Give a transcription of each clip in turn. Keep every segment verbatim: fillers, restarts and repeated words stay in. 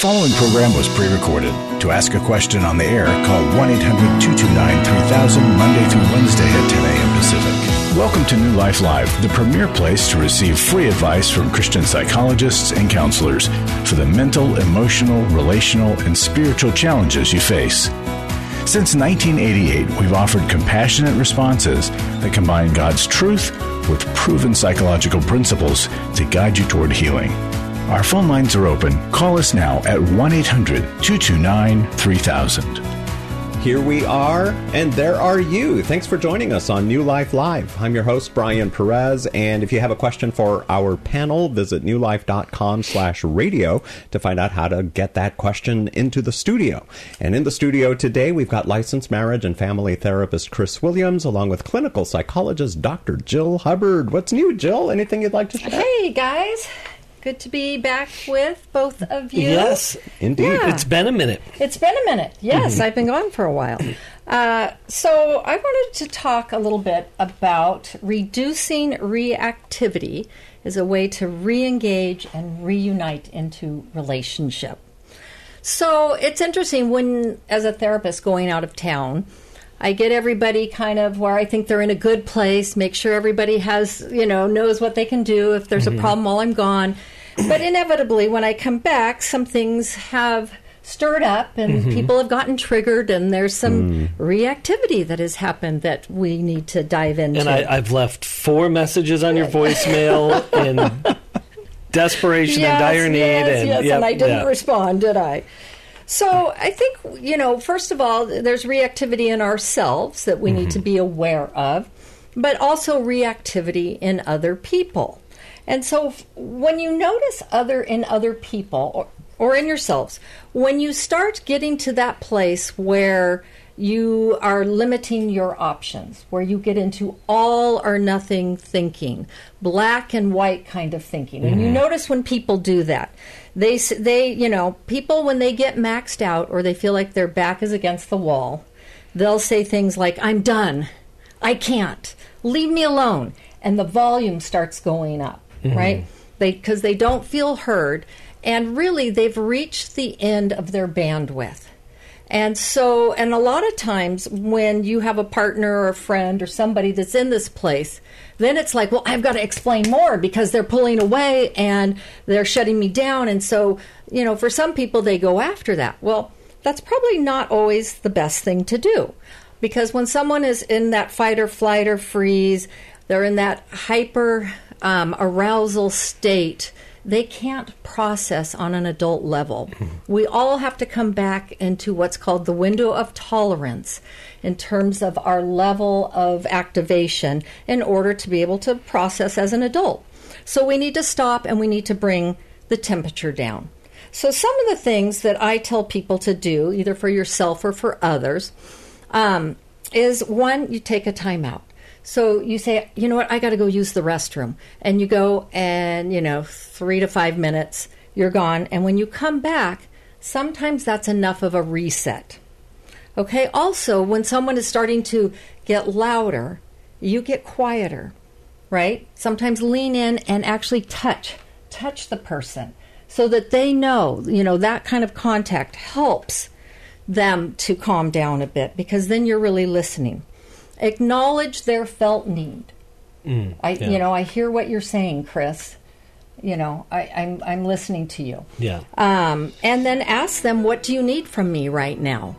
following program was pre-recorded. To ask a question on the air, call one eight hundred two two nine three thousand Monday through Wednesday at ten a.m. Pacific. Welcome to New Life Live, the premier place to receive free advice from Christian psychologists and counselors for the mental, emotional, relational, and spiritual challenges you face. Since nineteen eighty-eight, we've offered compassionate responses that combine God's truth with proven psychological principles to guide you toward healing. Our phone lines are open. Call us now at one eight hundred two two nine three thousand. Here we are, and there are you. Thanks for joining us on New Life Live. I'm your host, Brian Perez, and if you have a question for our panel, visit newlife.com slash radio to find out how to get that question into the studio. And in the studio today, we've got licensed marriage and family therapist Chris Williams, along with clinical psychologist Doctor Jill Hubbard. What's new, Jill? Anything you'd like to share? Hey, guys. Good to be back with both of you. Yes, indeed. Yeah. It's been a minute. It's been a minute. Yes, mm-hmm. I've been gone for a while. Uh, so I wanted to talk a little bit about reducing reactivity as a way to re-engage and reunite into relationship. So it's interesting when, as a therapist going out of town, I get everybody kind of where I think they're in a good place, make sure everybody has, you know, knows what they can do if there's mm-hmm. a problem while I'm gone. But inevitably, when I come back, some things have stirred up and mm-hmm. people have gotten triggered, and there's some mm. reactivity that has happened that we need to dive into. And I, I've left four messages on your voicemail in desperation yes, and dire need. Yes, and, yes, yep, and I didn't yeah. respond, did I? So I think, you know, first of all, there's reactivity in ourselves that we mm-hmm. need to be aware of, but also reactivity in other people. And so when you notice other in other people or, or in yourselves, when you start getting to that place where you are limiting your options, where you get into all or nothing thinking, black and white kind of thinking, mm-hmm. and you notice when people do that, They, they, you know, people, when they get maxed out or they feel like their back is against the wall, they'll say things like, I'm done. I can't. Leave me alone. And the volume starts going up, mm-hmm. right? They, because they don't feel heard. And really, they've reached the end of their bandwidth. And so, and a lot of times when you have a partner or a friend or somebody that's in this place, then it's like, well, I've got to explain more because they're pulling away and they're shutting me down. And so, you know, for some people, they go after that. Well, that's probably not always the best thing to do, because when someone is in that fight or flight or freeze, they're in that hyper um, arousal state, they can't process on an adult level. Mm-hmm. We all have to come back into what's called the window of tolerance in terms of our level of activation in order to be able to process as an adult. So we need to stop and we need to bring the temperature down. So some of the things that I tell people to do, either for yourself or for others, um, is one, you take a time out. So you say, you know what, I got to go use the restroom. And you go and, you know, three to five minutes, you're gone. And when you come back, sometimes that's enough of a reset. Okay, also, when someone is starting to get louder, you get quieter, right? Sometimes lean in and actually touch, touch the person so that they know, you know, that kind of contact helps them to calm down a bit, because then you're really listening. Acknowledge their felt need. Mm, I, yeah. You know, I hear what you're saying, Chris. You know, I, I'm I'm listening to you. Yeah. Um, and then ask them, what do you need from me right now?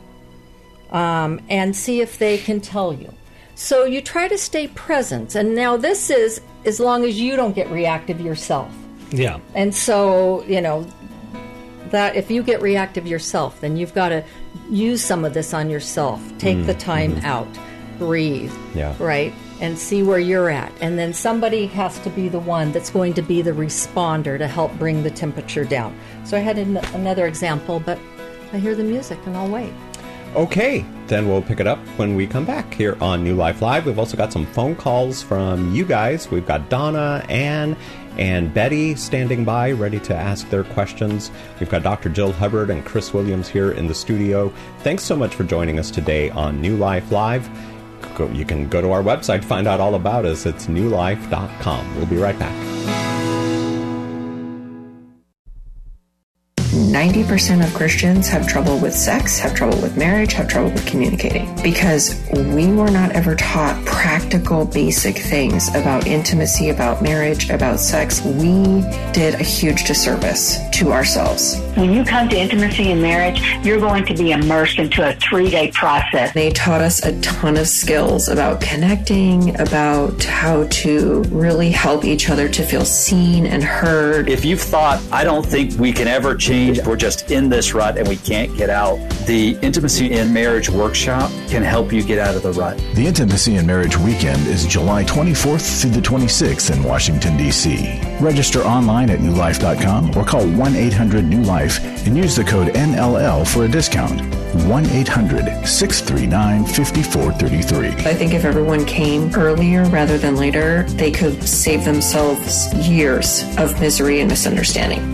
Um, and see if they can tell you. So you try to stay present. And now this is as long as you don't get reactive yourself. Yeah. And so, you know, that if you get reactive yourself, then you've got to use some of this on yourself. Take mm, the time mm-hmm. out. Breathe, yeah. right, and see where you're at. And then somebody has to be the one that's going to be the responder to help bring the temperature down. So I had an- another example, but I hear the music and I'll wait. Okay, then we'll pick it up when we come back here on New Life Live. We've also got some phone calls from you guys. We've got Donna, Ann, and Betty standing by, ready to ask their questions. We've got Doctor Jill Hubbard and Chris Williams here in the studio. Thanks so much for joining us today on New Life Live. Go, you can go to our website to find out all about us. It's new life dot com. We'll be right back. ninety percent of Christians have trouble with sex, have trouble with marriage, have trouble with communicating, because we were not ever taught practical, basic things about intimacy, about marriage, about sex. We did a huge disservice to ourselves. When you come to intimacy and marriage, you're going to be immersed into a three-day process. They taught us a ton of skills about connecting, about how to really help each other to feel seen and heard. If you've thought, I don't think we can ever change, we're just in this rut and we can't get out, the Intimacy in Marriage Workshop can help you get out of the rut. The Intimacy and Marriage Weekend is July twenty-fourth through the twenty-sixth in Washington, D C Register online at new life dot com or call one eight hundred new life and use the code N L L for a discount. one eight hundred, six three nine, five four three three. I think if everyone came earlier rather than later, they could save themselves years of misery and misunderstanding.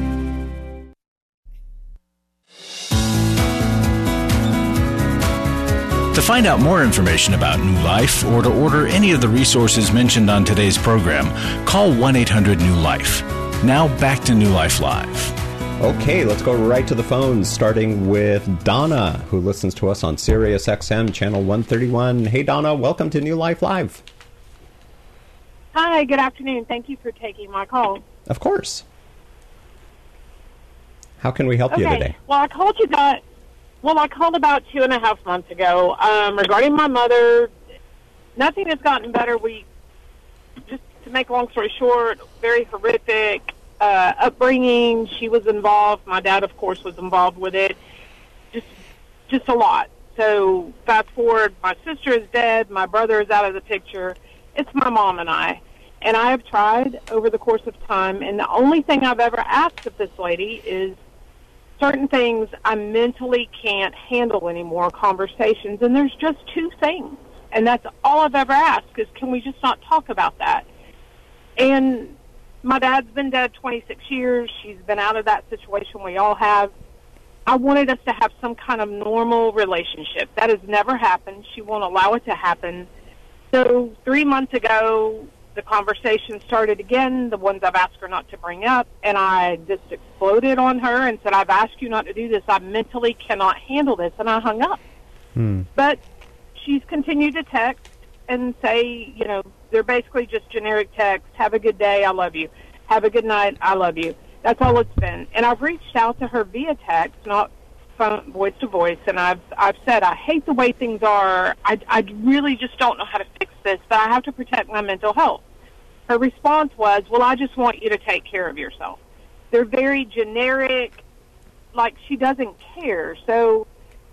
To find out more information about New Life or to order any of the resources mentioned on today's program, call one eight hundred new life. Now back to New Life Live. Okay, let's go right to the phones, starting with Donna, who listens to us on Sirius X M Channel one thirty-one. Hey, Donna, welcome to New Life Live. Hi, good afternoon. Thank you for taking my call. Of course. How can we help okay. you today? Well, I called you that. Well, I called about two and a half months ago um, regarding my mother. Nothing has gotten better. We, just to make a long story short, very horrific uh, upbringing. She was involved. My dad, of course, was involved with it. Just, just a lot. So fast forward, my sister is dead. My brother is out of the picture. It's my mom and I. And I have tried over the course of time, and the only thing I've ever asked of this lady is certain things I mentally can't handle anymore, conversations, and there's just two things. And that's all I've ever asked is, can we just not talk about that? And my dad's been dead twenty-six years. She's been out of that situation. We all have. I wanted us to have some kind of normal relationship. That has never happened. She won't allow it to happen. So three months ago, the conversation started again, the ones I've asked her not to bring up, and I just exploded on her and said, I've asked you not to do this. I mentally cannot handle this, and I hung up. Hmm. But she's continued to text and say, you know, they're basically just generic texts. Have a good day, I love you. Have a good night, I love you. That's all it's been. And I've reached out to her via text, not phone, voice to voice, and I've I've said, I hate the way things are. I, I really just don't know how to fix this, but I have to protect my mental health. Her response was, well, I just want you to take care of yourself. They're very generic, like she doesn't care. So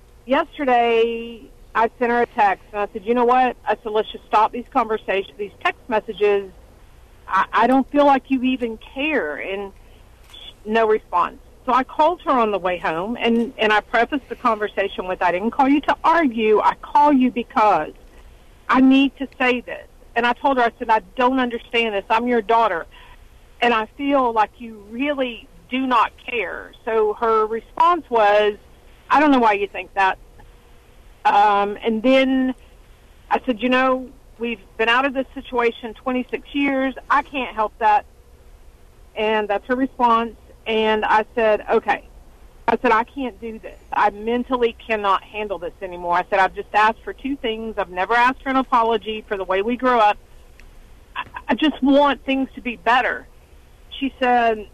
yesterday I sent her a text, and I said, you know what? I said, let's just stop these conversations, these text messages. I, I don't feel like you even care, and no response. So I called her on the way home, and, and I prefaced the conversation with, I didn't call you to argue. I call you because I need to say this. And I told her, I said, I don't understand this. I'm your daughter, and I feel like you really do not care. So her response was, I don't know why you think that. Um, and then I said, you know, we've been out of this situation twenty-six years. I can't help that. And that's her response. And I said, okay. I said, I can't do this. I mentally cannot handle this anymore. I said, I've just asked for two things. I've never asked for an apology for the way we grew up. I, I just want things to be better. She said,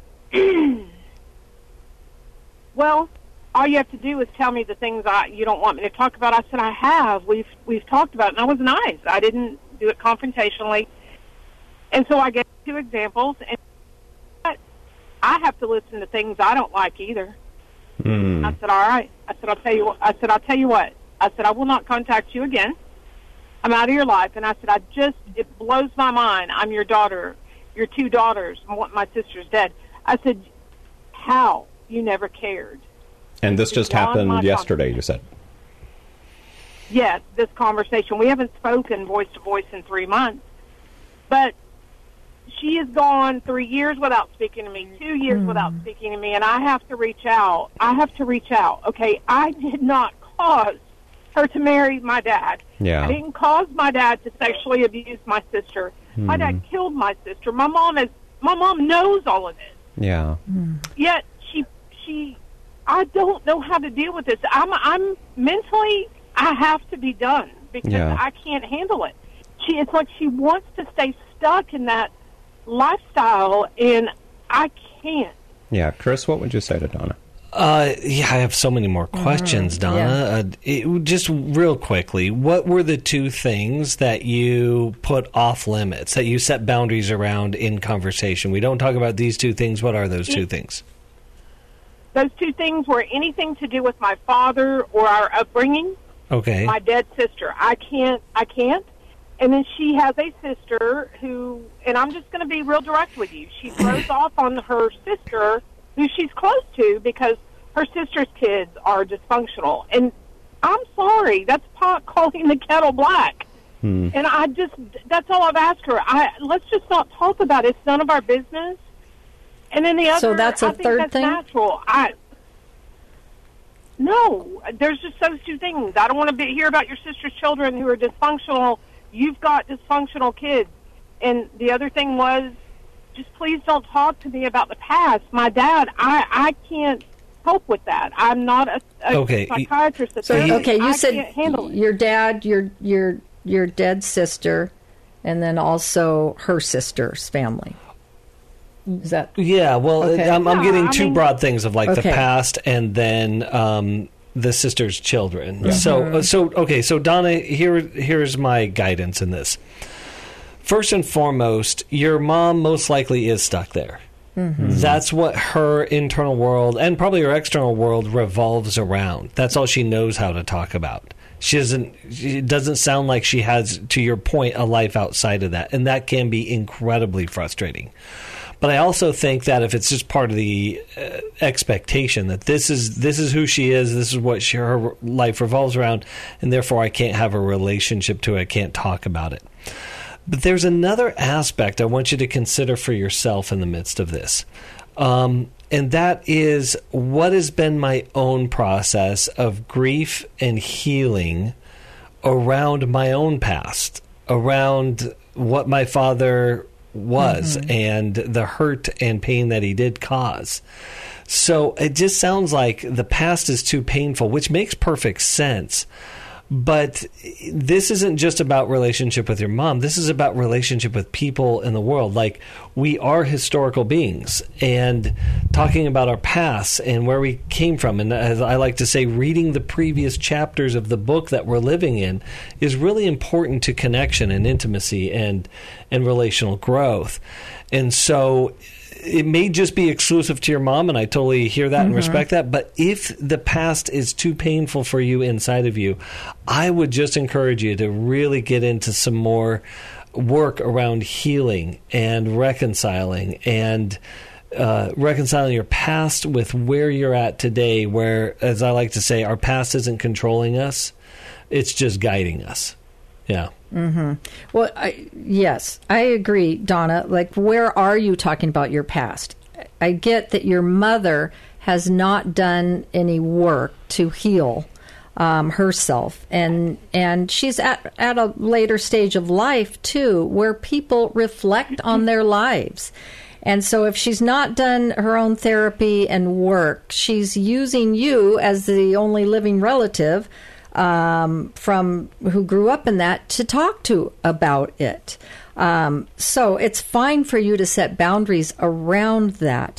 well, all you have to do is tell me the things I, you don't want me to talk about. I said, I have. We've, we've talked about it. And I was nice. I didn't do it confrontationally. And so I gave two examples. And I have to listen to things I don't like either. Mm. I said, all right. I said, I'll tell you what. I said, I'll tell you what. I said, I will not contact you again. I'm out of your life. And I said, I just, it blows my mind. I'm your daughter, your two daughters. My sister's dead. I said, how? You never cared. And this just happened yesterday, you said? Yes, this conversation. We haven't spoken voice to voice in three months. But she has gone three years without speaking to me, two years mm. without speaking to me, and I have to reach out. I have to reach out. Okay, I did not cause her to marry my dad. Yeah. I didn't cause my dad to sexually abuse my sister. Mm. My dad killed my sister. My mom is. My mom knows all of this. Yeah. Mm. Yet she, she, I I don't know how to deal with this. I'm, I'm mentally, I have to be done because Yeah. I can't handle it. She, it's like she wants to stay stuck in that lifestyle, and I can't. Yeah, Chris, what would you say to Donna? Uh, yeah, I have so many more questions, Donna. yeah. Uh, it, just real quickly, what were the two things that you put off limits, that you set boundaries around in conversation? We don't talk about these two things. What are those two things? Those two things were anything to do with my father or our upbringing. Okay. My dead sister. I can't. I can't. And then she has a sister who, and I'm just going to be real direct with you. She throws off on her sister, who she's close to, because her sister's kids are dysfunctional. And I'm sorry, that's pot calling the kettle black. Hmm. And I just, that's all I've asked her. I let's just not talk about it. It's none of our business. And then the other, So that's a I think third that's thing? natural. I no, there's just those two things. I don't want to be, hear about your sister's children who are dysfunctional. You've got dysfunctional kids. And the other thing was, just please don't talk to me about the past. My dad, I, I can't help with that. I'm not a, a Okay. psychiatrist. So therapist. okay, you I said can't handle it. your dad, your your your dead sister, and then also her sister's family. Is that Yeah, well, Okay. I'm, I'm Yeah, getting I two mean- broad things of like the Okay. past and then um, the sister's children. So, uh, so okay, so Donna, here, here's my guidance in this. First and foremost, your mom most likely is stuck there. That's what her internal world and probably her external world revolves around. That's all she knows how to talk about. She doesn't. It doesn't sound like she has, to your point, a life outside of that, and that can be incredibly frustrating. But I also think that if it's just part of the uh, expectation that this is this is who she is, this is what she, her life revolves around, and therefore I can't have a relationship to it, I can't talk about it. But there's another aspect I want you to consider for yourself in the midst of this. Um, and that is what has been my own process of grief and healing around my own past, around what my father was and the hurt and pain that he did cause. So it just sounds like the past is too painful, which makes perfect sense. But this isn't just about relationship with your mom. This is about relationship with people in the world. Like, we are historical beings, and talking about our past and where we came from. And as I like to say, reading the previous chapters of the book that we're living in is really important to connection and intimacy and, and relational growth. And so it may just be exclusive to your mom, and I totally hear that and respect that. But if the past is too painful for you inside of you, I would just encourage you to really get into some more work around healing and reconciling and uh, reconciling your past with where you're at today, where, as I like to say, our past isn't controlling us. It's just guiding us. Yeah. Mm-hmm. Well, I, yes, I agree, Donna. Like, where are you talking about your past? I get that your mother has not done any work to heal um, herself, and and she's at at a later stage of life too, where people reflect on their lives. And so if she's not done her own therapy and work, she's using you as the only living relative Um, from who grew up in that to talk to about it. Um, so it's fine for you to set boundaries around that.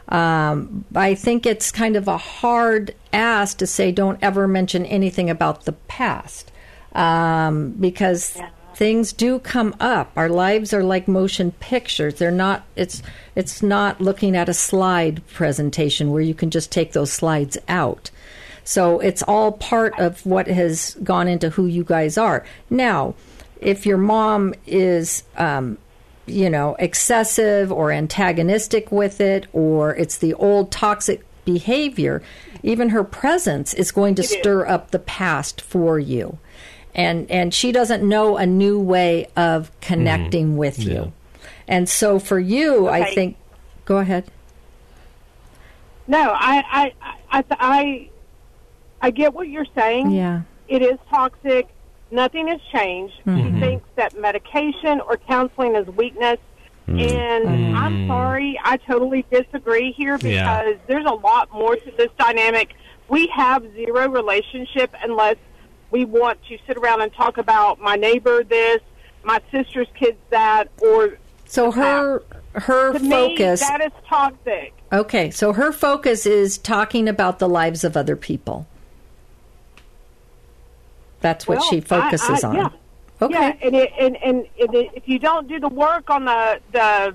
Um, I think it's kind of a hard ask to say don't ever mention anything about the past um, because yeah. things do come up. Our lives are like motion pictures. They're not. It's it's not looking at a slide presentation where you can just take those slides out. So it's all part of what has gone into who you guys are. Now, if your mom is, um, you know, excessive or antagonistic with it, or it's the old toxic behavior, even her presence is going to stir up the past for you. And and she doesn't know a new way of connecting mm-hmm. with you. Yeah. And so for you, okay. I think, go ahead. No, I, I, I, I, I get what you're saying. Yeah. It is toxic. Nothing has changed. Mm-hmm. She thinks that medication or counseling is weakness. And Mm. I'm sorry, I totally disagree here because Yeah. there's a lot more to this dynamic. We have zero relationship unless we want to sit around and talk about my neighbor this, my sister's kids that, or So her her to focus. me, that is toxic. Okay, so her focus is talking about the lives of other people. That's what Well, she focuses I, I, on. Yeah. Okay. Yeah, and, it, and, and, and it, if you don't do the work on the the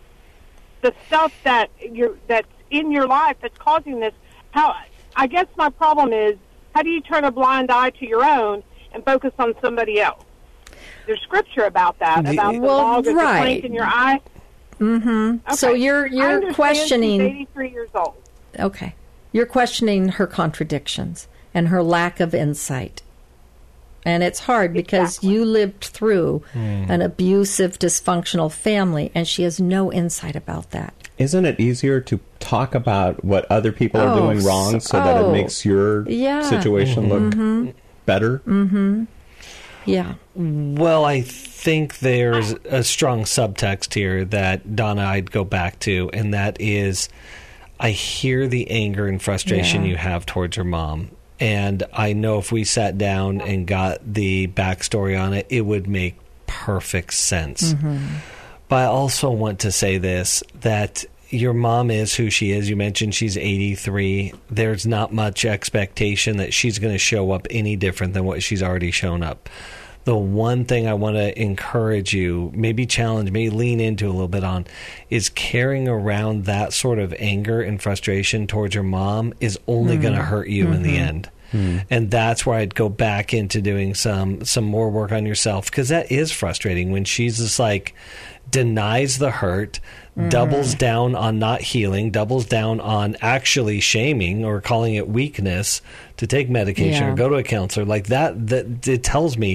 the stuff that you're that's in your life that's causing this, how I guess my problem is, how do you turn a blind eye to your own and focus on somebody else? There's scripture about that, about the Well, log of the right. plank in your eye. Mm-hmm. Okay. So you're I you're understand questioning. She's eighty-three years old. Okay, you're questioning her contradictions and her lack of insight. And it's hard because Exactly. you lived through an abusive, dysfunctional family, and she has no insight about that. Isn't it easier to talk about what other people are Oh, doing wrong so that oh, it makes your yeah. situation look better? Mm-hmm. Yeah. Well, I think there's a strong subtext here that, Donna, I'd go back to, and that is I hear the anger and frustration Yeah. you have towards your mom. And I know if we sat down and got the backstory on it, it would make perfect sense. Mm-hmm. But I also want to say this, that your mom is who she is. You mentioned she's eighty-three. There's not much expectation that she's going to show up any different than what she's already shown up. The one thing I want to encourage you, maybe challenge, maybe lean into a little bit on, is carrying around that sort of anger and frustration towards your mom is only Mm-hmm. going to hurt you mm-hmm. in the end. Mm. And that's where I'd go back into doing some some more work on yourself, because that is frustrating when she's just like denies the hurt, mm. doubles down on not healing, doubles down on actually shaming or calling it weakness to take medication Yeah. or go to a counselor. Like that, that it tells me,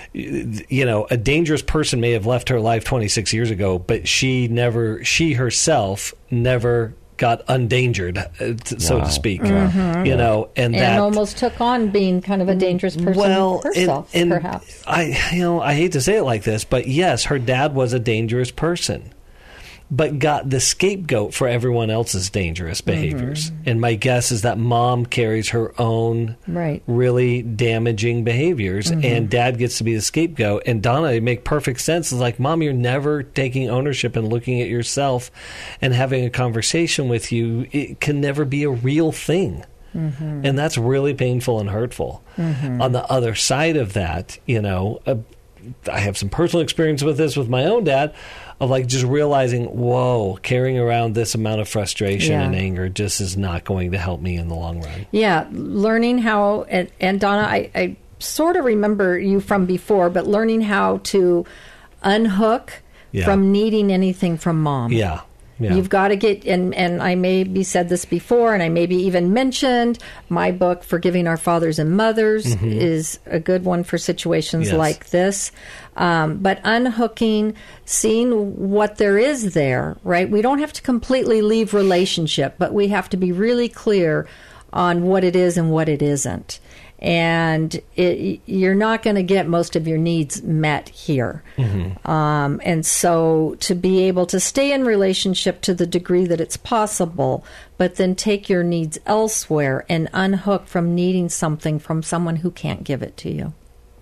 you know, a dangerous person may have left her life twenty-six years ago, but she never, she herself never got undangered, uh, t- so Wow. to speak. Mm-hmm. You know, and, And that almost took on being kind of a dangerous person well, herself, and, and perhaps. I, you know, I hate to say it like this, but yes, her dad was a dangerous person, but got the scapegoat for everyone else's dangerous behaviors. Mm-hmm. And my guess is that mom carries her own Right. really damaging behaviors, Mm-hmm. and dad gets to be the scapegoat. And Donna, it make perfect sense. It's like, Mom, you're never taking ownership and looking at yourself and having a conversation with you. It can never be a real thing. Mm-hmm. And that's really painful and hurtful. Mm-hmm. On the other side of that, you know, uh, I have some personal experience with this with my own dad, of like just realizing, whoa, carrying around this amount of frustration Yeah. and anger just is not going to help me in the long run. Yeah, learning how, and, and Donna, I, I sort of remember you from before, but learning how to unhook Yeah. from needing anything from mom. Yeah. Yeah. You've got to get, and, and I maybe said this before, and I maybe even mentioned my book, Forgiving Our Fathers and Mothers, Mm-hmm. is a good one for situations Yes. like this. Um, but unhooking, seeing what there is there, right? We don't have to completely leave relationship, but we have to be really clear on what it is and what it isn't. And it, you're not going to get most of your needs met here. Mm-hmm. Um, and so to be able to stay in relationship to the degree that it's possible, but then take your needs elsewhere and unhook from needing something from someone who can't give it to you.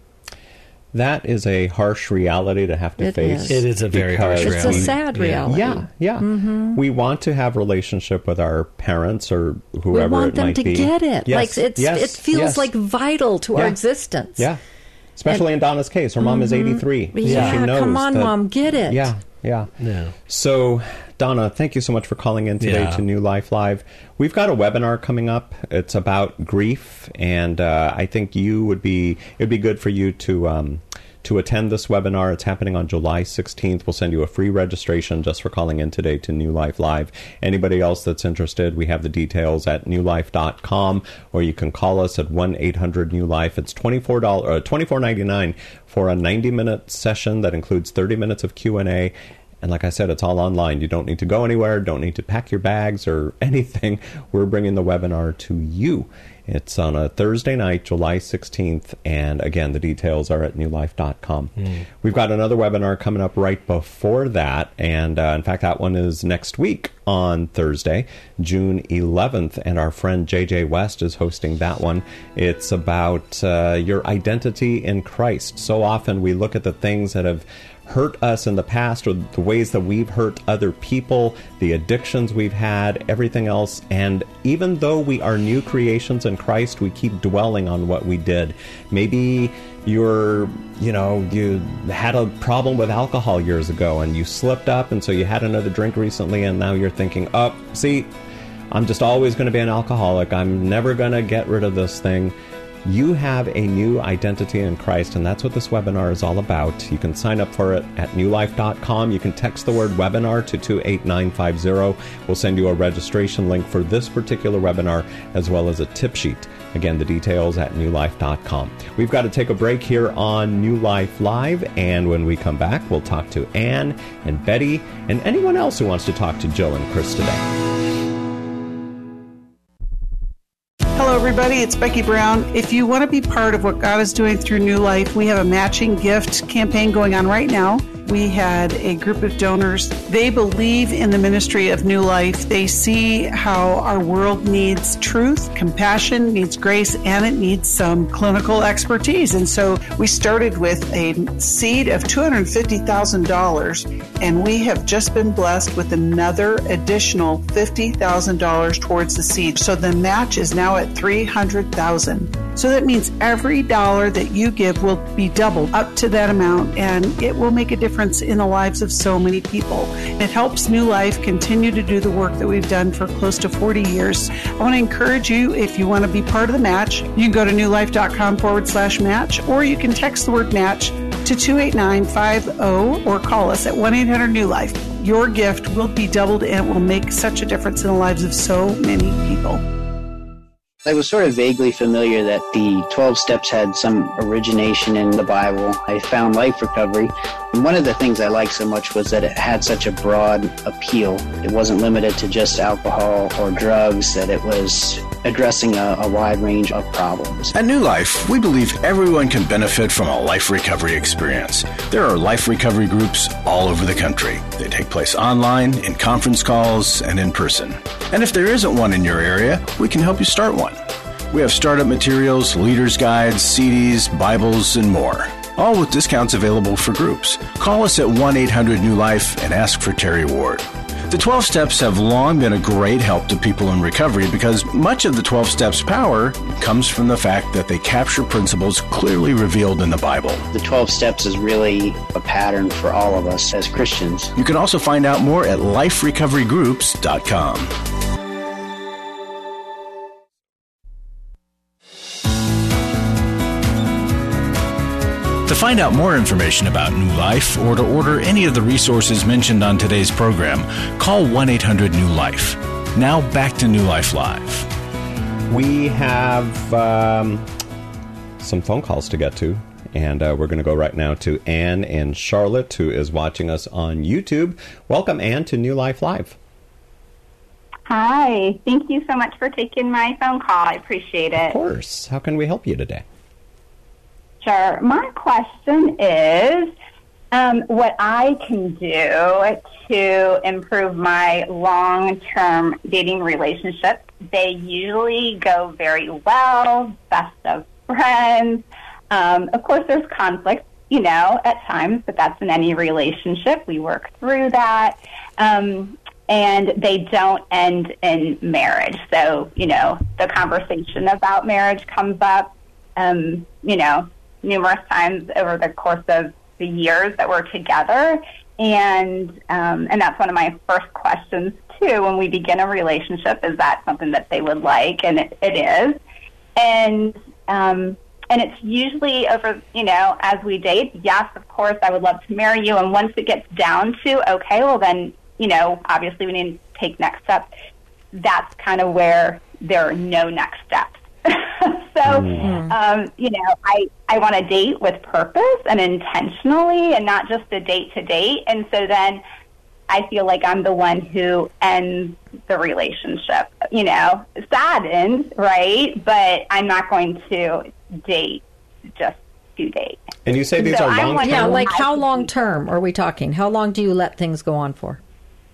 That is a harsh reality to have to It face. is. It is a very harsh because It's a reality. sad Yeah. reality. Yeah, yeah. Mm-hmm. We want to have relationship with our parents or whoever We want it them might to be. get it. Yes, Like it's, yes, it feels yes. like vital to our Yeah. existence. Yeah. Especially in Donna's case. Her mom is eighty-three. So Yeah, she knows come on, that- Mom, get it. Yeah, yeah. Yeah. So, Donna, thank you so much for calling in today Yeah. to New Life Live. We've got a webinar coming up. It's about grief, and uh, I think you would be it would be good for you to um, to attend this webinar. It's happening on July sixteenth. We'll send you a free registration just for calling in today to New Life Live. Anybody else that's interested, we have the details at new life dot com, or you can call us at one eight hundred new life. It's twenty-four dollars, uh, twenty-four ninety-nine for a ninety minute session that includes thirty minutes of Q and A. And like I said, it's all online. You don't need to go anywhere, don't need to pack your bags or anything. We're bringing the webinar to you. It's on a Thursday night, July sixteenth, and again, the details are at new life dot com. Mm. We've got another webinar coming up right before that, and uh, in fact, that one is next week on Thursday, June eleventh, and our friend J J West is hosting that one. It's about uh, your identity in Christ. So often we look at the things that have hurt us in the past, or the ways that we've hurt other people, the addictions we've had, everything else. And even though we are new creations in Christ, we keep dwelling on what we did. Maybe you're, you know, you had a problem with alcohol years ago and you slipped up, and so you had another drink recently, and now you're thinking, oh, see, I'm just always going to be an alcoholic. I'm never going to get rid of this thing. You have a new identity in Christ, and that's what this webinar is all about. You can sign up for it at new life dot com. You can text the word webinar to two eight nine five zero. We'll send you a registration link for this particular webinar, as well as a tip sheet. Again, the details at new life dot com. We've got to take a break here on New Life Live, and when we come back, we'll talk to Anne and Betty and anyone else who wants to talk to Jill and Chris today. Hello, everybody. It's Becky Brown. If you want to be part of what God is doing through New Life, we have a matching gift campaign going on right now. We had a group of donors. They believe in the ministry of New Life. They see how our world needs truth, compassion, needs grace, and it needs some clinical expertise. And so we started with a seed of two hundred fifty thousand dollars, and we have just been blessed with another additional fifty thousand dollars towards the seed. So the match is now at three hundred thousand dollars. So that means every dollar that you give will be doubled up to that amount, and it will make a difference in the lives of so many people. It helps New Life continue to do the work that we've done for close to forty years. I want to encourage you, if you want to be part of the match, you can go to new life dot com forward slash match, or you can text the word match to two eight nine five zero or call us at one eight hundred new life. Your gift will be doubled, and it will make such a difference in the lives of so many people. I was sort of vaguely familiar that the twelve steps had some origination in the Bible. I found Life Recovery. And one of the things I liked so much was that it had such a broad appeal. It wasn't limited to just alcohol or drugs, that it was addressing a, a wide range of problems. At New Life, we believe everyone can benefit from a life recovery experience. There are life recovery groups all over the country. They take place online, in conference calls, and in person. And if there isn't one in your area, we can help you start one. We have startup materials, leaders' guides, C Ds, Bibles, and more. All with discounts available for groups. Call us at one eight hundred new life and ask for Terry Ward. The twelve Steps have long been a great help to people in recovery because much of the twelve Steps power comes from the fact that they capture principles clearly revealed in the Bible. The twelve Steps is really a pattern for all of us as Christians. You can also find out more at life recovery groups dot com. To find out more information about New Life or to order any of the resources mentioned on today's program, call one eight hundred new life. Now back to New Life Live. We have um, some phone calls to get to, and uh, we're going to go right now to Anne in Charlotte, who is watching us on YouTube. Welcome, Anne, to New Life Live. Hi. Thank you so much for taking my phone call. I appreciate it. Of course. How can we help you today? Sure. My question is um, what I can do to improve my long-term dating relationships. They usually go very well, best of friends. Um, of course, there's conflict, you know, at times, but that's in any relationship. We work through that. Um, and they don't end in marriage. So, you know, the conversation about marriage comes up, um, you know, numerous times over the course of the years that we're together. And um, and that's one of my first questions, too, when we begin a relationship. Is that something that they would like? And it, it is. And um, and it's usually over, you know, as we date, yes, of course, I would love to marry you. And once it gets down to, okay, well, then, you know, obviously we need to take next steps. That's kind of where there are no next steps. So, mm. um, you know, I, I want to date with purpose and intentionally and not just a date to date. And so then I feel like I'm the one who ends the relationship. You know, saddened, right? But I'm not going to date just to date. And you say these So are I'm long wondering Yeah, term? like how long term are we talking? How long do you let things go on for?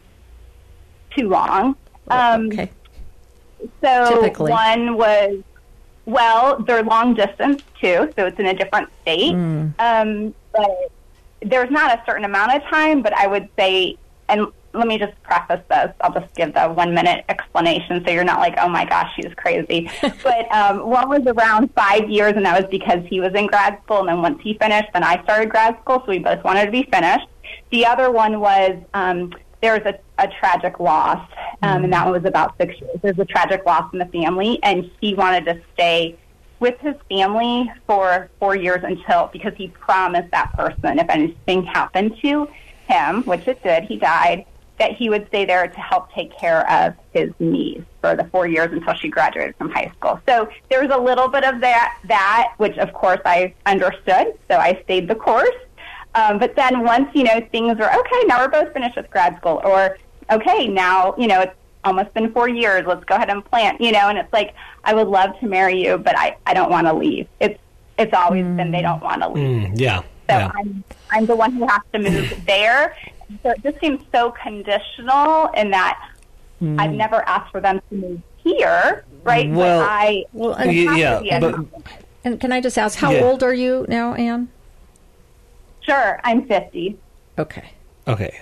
Too long. Um, Okay. So Typically. one was, well, they're long distance too, so it's in a different state. Mm. Um, but there's not a certain amount of time, but I would say, and let me just preface this, I'll just give the one minute explanation so you're not like, oh my gosh, she's crazy. But um, one was around five years, and that was because he was in grad school, and then once he finished, then I started grad school, so we both wanted to be finished. The other one was, um, there was a, a tragic loss, um, and that one was about six years. There's a tragic loss in the family, and he wanted to stay with his family for four years until, because he promised that person if anything happened to him, which it did, he died, that he would stay there to help take care of his niece for the four years until she graduated from high school. So there was a little bit of that, that which of course I understood, so I stayed the course. Um, but then once, you know, things were, okay, now we're both finished with grad school, or, okay, now, you know, it's almost been four years, let's go ahead and plan, you know, and it's like, I would love to marry you, but I, I don't want to leave. It's it's always mm. been they don't want to leave. Mm, yeah. So yeah. I'm, I'm the one who has to move there. So it just seems so conditional in that mm. I've never asked for them to move here, right? Well, but I, well and yeah, yeah but, and can I just ask, how yeah. old are you now, Anne? Sure, I'm fifty. Okay. Okay.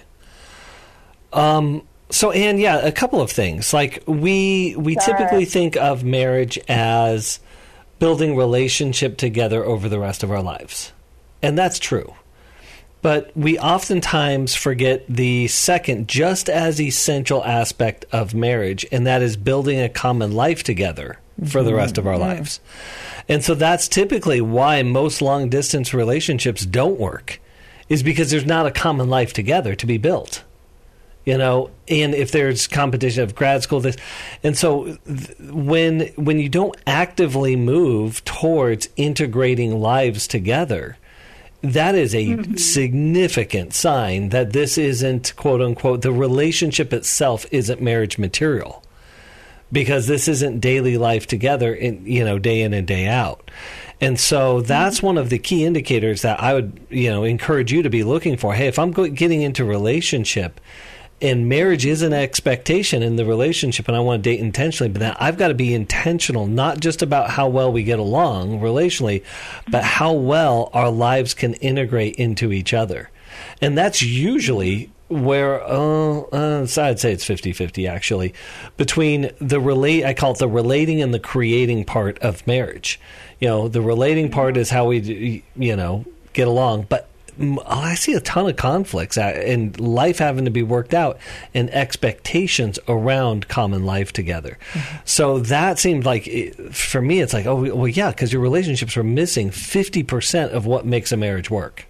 Um. So, Anne, yeah, a couple of things. Like, we we Sure. typically think of marriage as building relationship together over the rest of our lives. And that's true. But we oftentimes forget the second, just as essential aspect of marriage, and that is building a common life together for the rest of our Yeah. lives. And so that's typically why most long-distance relationships don't work, is because there's not a common life together to be built. You know, and if there's competition of grad school, this, and so th- when when you don't actively move towards integrating lives together, that is a mm-hmm. significant sign that this isn't, quote unquote, the relationship itself isn't marriage material, because this isn't daily life together, in, you know, day in and day out. And so that's one of the key indicators that I would, you know, encourage you to be looking for. Hey, if I'm go- getting into relationship, and marriage is an expectation in the relationship, and I want to date intentionally, but then I've got to be intentional, not just about how well we get along relationally, but how well our lives can integrate into each other. And that's usually where, uh, uh, so I'd say it's fifty-fifty actually, between the relate, I call it the relating and the creating part of marriage. You know, the relating part is how we, you know, get along, but I see a ton of conflicts and life having to be worked out and expectations around common life together. Mm-hmm. So that seemed like, for me, it's like, oh, well, yeah, because your relationships are missing fifty percent of what makes a marriage work.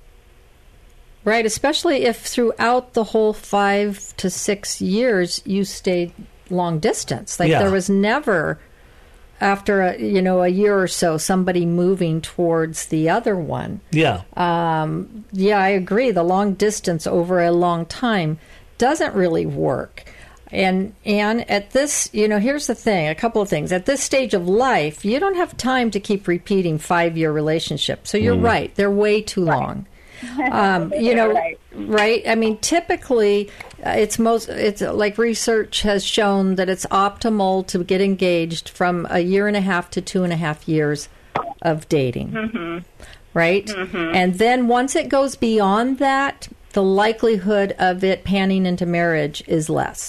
Right, especially if throughout the whole five to six years you stayed long distance. Like yeah. there was never, after a, you know, a year or so, somebody moving towards the other one. Yeah. Um, yeah, I agree. The long distance over a long time doesn't really work. And and at this, you know, here's the thing, a couple of things. At this stage of life, you don't have time to keep repeating five-year relationships. So you're mm. right. They're way too right. long. Um, you know, right. right? I mean, typically, uh, it's most, it's like research has shown that it's optimal to get engaged from a year and a half to two and a half years of dating, mm-hmm. right? Mm-hmm. And then once it goes beyond that, the likelihood of it panning into marriage is less.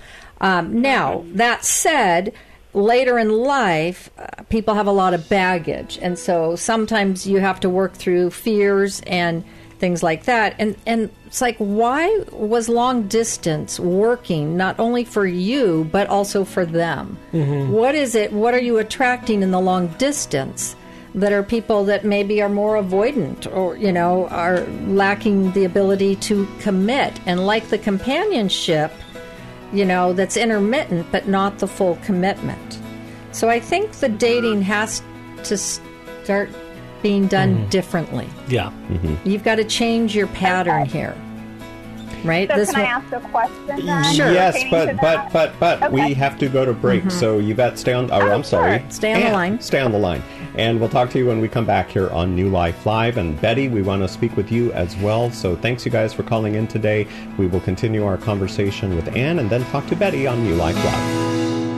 Um, now, that said, later in life, uh, people have a lot of baggage, and so sometimes you have to work through fears and things like that. And and it's like, why was long distance working not only for you but also for them? Mm-hmm. What is it? What are you attracting in the long distance that are people that maybe are more avoidant, or you know, are lacking the ability to commit and like the companionship? You know, that's intermittent, but not the full commitment. So I think the dating has to start being done mm-hmm. differently. Yeah. Mm-hmm. You've got to change your pattern here. right? So this can I one- ask a question then? Sure. Yes, pertaining but to but that? but but Okay. we have to go to break. Mm-hmm. So Yvette, stay on. Oh, Oh, I'm sorry. sure. Stay on the Ann, line. Stay on the line, and we'll talk to you when we come back here on New Life Live. And Betty, we want to speak with you as well. So thanks you guys for calling in today. We will continue our conversation with Ann, and then talk to Betty on New Life Live.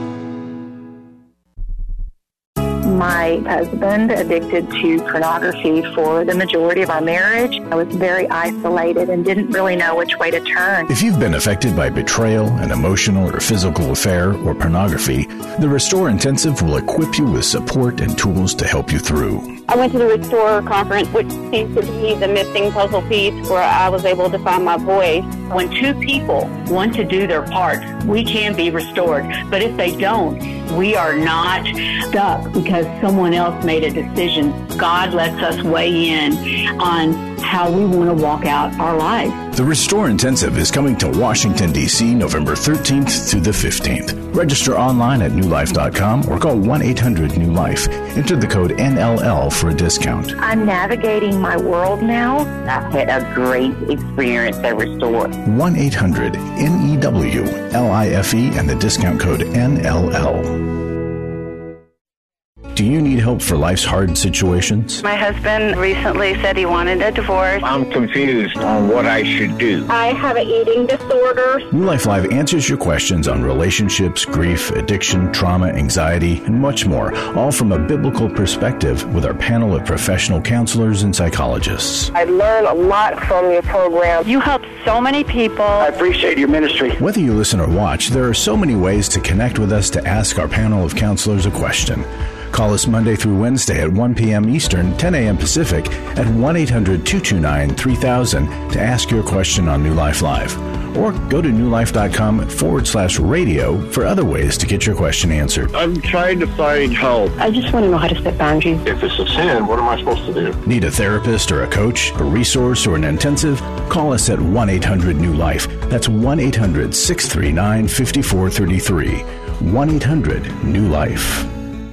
My husband addicted to pornography for the majority of our marriage. I was very isolated and didn't really know which way to turn. If you've been affected by betrayal, an emotional or physical affair, or pornography, the Restore Intensive will equip you with support and tools to help you through. I went to the Restore conference, which seems to be the missing puzzle piece where I was able to find my voice. When two people want to do their part, we can be restored. But if they don't, we are not stuck because someone else made a decision. God lets us weigh in on how we want to walk out our lives. The Restore Intensive is coming to Washington, D C November thirteenth through the fifteenth. Register online at new life dot com or call one eight hundred new life. Enter the code N L L for a discount. I'm navigating my world now. I've had a great experience at Restore. one eight hundred N E W L I F E and the discount code N L L. Do you need help for life's hard situations? My husband recently said he wanted a divorce. I'm confused on what I should do. I have an eating disorder. New Life Live answers your questions on relationships, grief, addiction, trauma, anxiety, and much more, all from a biblical perspective with our panel of professional counselors and psychologists. I learned a lot from your program. You help so many people. I appreciate your ministry. Whether you listen or watch, there are so many ways to connect with us to ask our panel of counselors a question. Call us Monday through Wednesday at one p.m. Eastern, ten a.m. Pacific at one eight hundred two two nine three thousand to ask your question on New Life Live. Or go to new life dot com forward slash radio for other ways to get your question answered. I'm trying to find help. I just want to know how to set boundaries. If it's a sin, what am I supposed to do? Need a therapist or a coach, a resource, or an intensive? Call us at one eight hundred new life. That's one eight hundred six three nine five four three three. one eight hundred new life.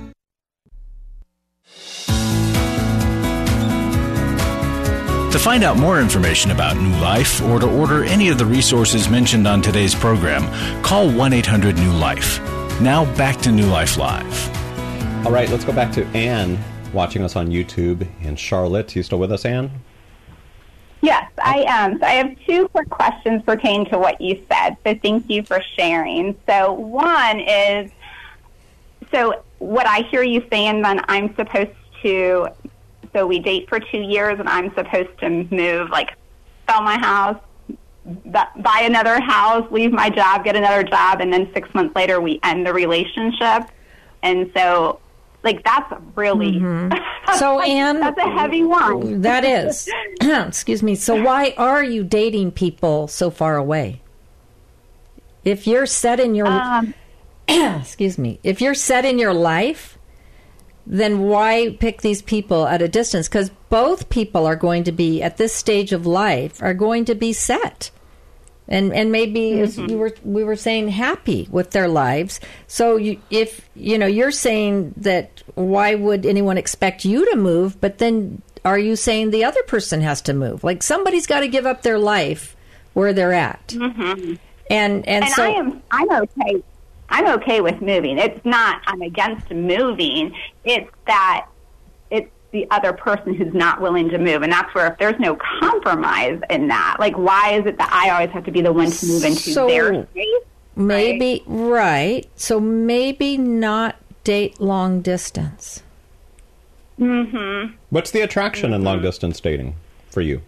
To find out more information about New Life or to order any of the resources mentioned on today's program, call one eight hundred new life. Now back to New Life Live. All right, let's go back to Ann watching us on YouTube in Charlotte. You still with us, Ann? Yes, I am. So I have two quick questions pertaining to what you said. So thank you for sharing. So one is, so what I hear you saying, then I'm supposed to, so we date for two years and I'm supposed to move, like sell my house, buy another house, leave my job, get another job, and then six months later we end the relationship. And so, like, that's really, Mm-hmm. So, Ann, that's a heavy one. That is. Excuse me. So why are you dating people so far away? If you're set in your, um, excuse me, if you're set in your life, then why pick these people at a distance? Because both people are going to be, at this stage of life, are going to be set. And and maybe, mm-hmm. as you were, we were saying, happy with their lives. So you, if, you know, you're saying that why would anyone expect you to move, but then are you saying the other person has to move? Like, somebody's got to give up their life where they're at. Mm-hmm. And, and, and so... I am, I'm okay. I'm okay with moving. It's not I'm against moving. It's that it's the other person who's not willing to move. And that's where if there's no compromise in that, like, why is it that I always have to be the one to move into so their space? Maybe, right. right. So maybe not date long distance. Mm-hmm. What's the attraction mm-hmm. in long distance dating for you?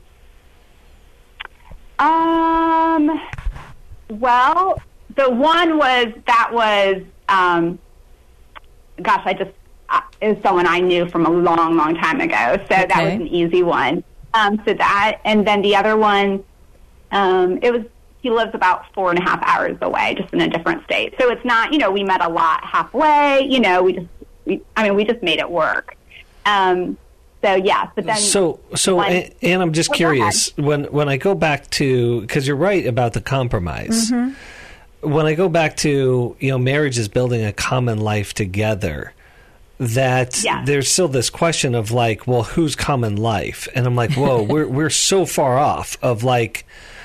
Um, well... The one was, that was, um, gosh, I just, uh, it was someone I knew from a long, long time ago. So okay. that was an easy one. Um, so that, and then the other one, um, it was, he lives about four and a half hours away, just in a different state. So it's not, you know, we met a lot halfway, you know, we just, we, I mean, we just made it work. Um, so yeah, but then. So, so, one, and, and I'm just oh, curious, when, when I go back to, because you're right about the compromise. Mm-hmm. When I go back to, you know, marriage is building a common life together, that yeah. there's still this question of like, well, who's common life? And I'm like, whoa, we're we're so far off of like,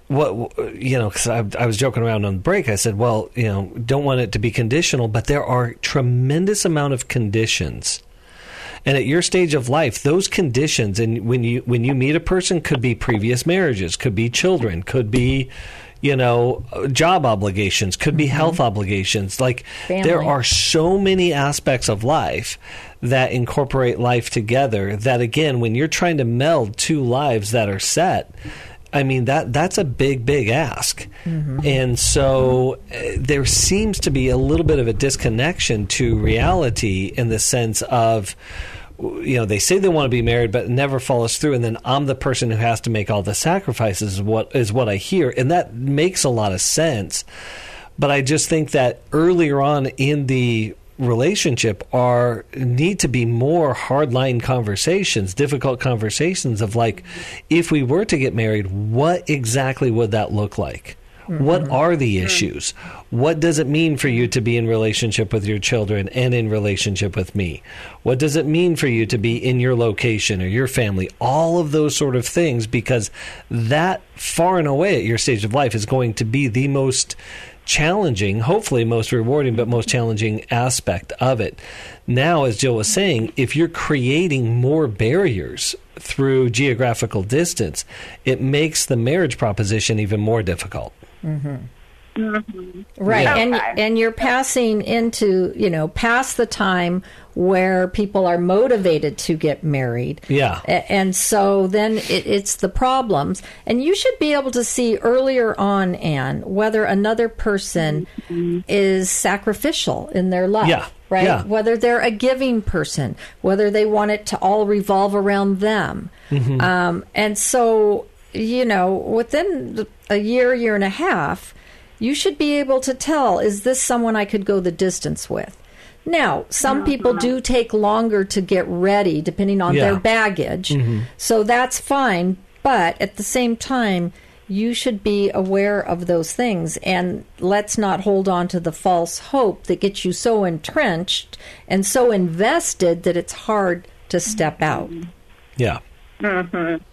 what, you know, because I, I was joking around on the break. I said, well, you know, don't want it to be conditional, but there are tremendous amount of conditions. And at your stage of life, those conditions, and when you when you meet a person, could be previous marriages, could be children, could be, you know, job obligations, could be mm-hmm. health obligations. Like, Family. There are so many aspects of life that incorporate life together that, again, when you're trying to meld two lives that are set, I mean, that that's a big, big ask. Mm-hmm. And so uh, there seems to be a little bit of a disconnection to reality in the sense of, you know, they say they want to be married, but it never follows through. And then I'm the person who has to make all the sacrifices is what, is what I hear. And that makes a lot of sense. But I just think that earlier on in the relationship are need to be more hardline conversations, difficult conversations of like, if we were to get married, what exactly would that look like? Mm-hmm. What are the issues? What does it mean for you to be in relationship with your children and in relationship with me? What does it mean for you to be in your location or your family? All of those sort of things, because that far and away at your stage of life is going to be the most challenging, hopefully most rewarding, but most challenging aspect of it. Now, as Jill was saying, if you're creating more barriers through geographical distance, it makes the marriage proposition even more difficult. Mm-hmm. Mm-hmm. Right. Yeah. And and you're passing into, you know, past the time where people are motivated to get married. Yeah. And so then it, it's the problems. And you should be able to see earlier on, Anne, whether another person mm-hmm. is sacrificial in their life. Yeah. Right? Yeah. Whether they're a giving person, whether they want it to all revolve around them. Mm-hmm. Um, and so, you know, within a year, year and a half, you should be able to tell, is this someone I could go the distance with? Now, some people do take longer to get ready, depending on yeah. their baggage. Mm-hmm. So that's fine. But at the same time, you should be aware of those things. And let's not hold on to the false hope that gets you so entrenched and so invested that it's hard to step out. Yeah. Mm-hmm.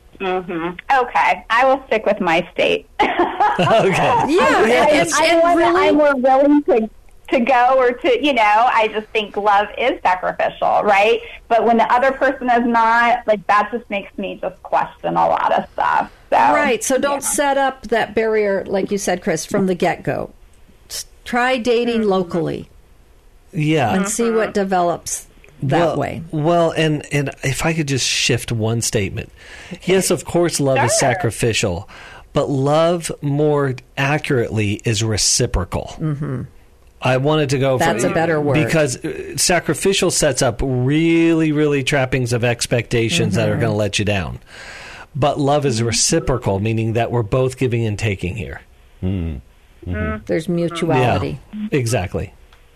Mm-hmm. Okay, I will stick with my state. Okay. Yeah, I, it's, I, it I'm, really... I'm more willing to to go or to, you know, I just think love is sacrificial, right? But when the other person is not, like, that just makes me just question a lot of stuff. So, right, so don't yeah. set up that barrier, like you said, Chris, from the get-go. Try dating mm-hmm. locally. Yeah. And mm-hmm. see what develops that well, way. Well, and, and if I could just shift one statement. Okay. Yes, of course, love sure. is sacrificial, but love more accurately is reciprocal. Mm-hmm. I wanted to go That's for, a better word. Because sacrificial sets up really, really trappings of expectations mm-hmm. that are going to let you down. But love is reciprocal, meaning that we're both giving and taking here. Mm-hmm. Mm-hmm. There's mutuality. Yeah, exactly.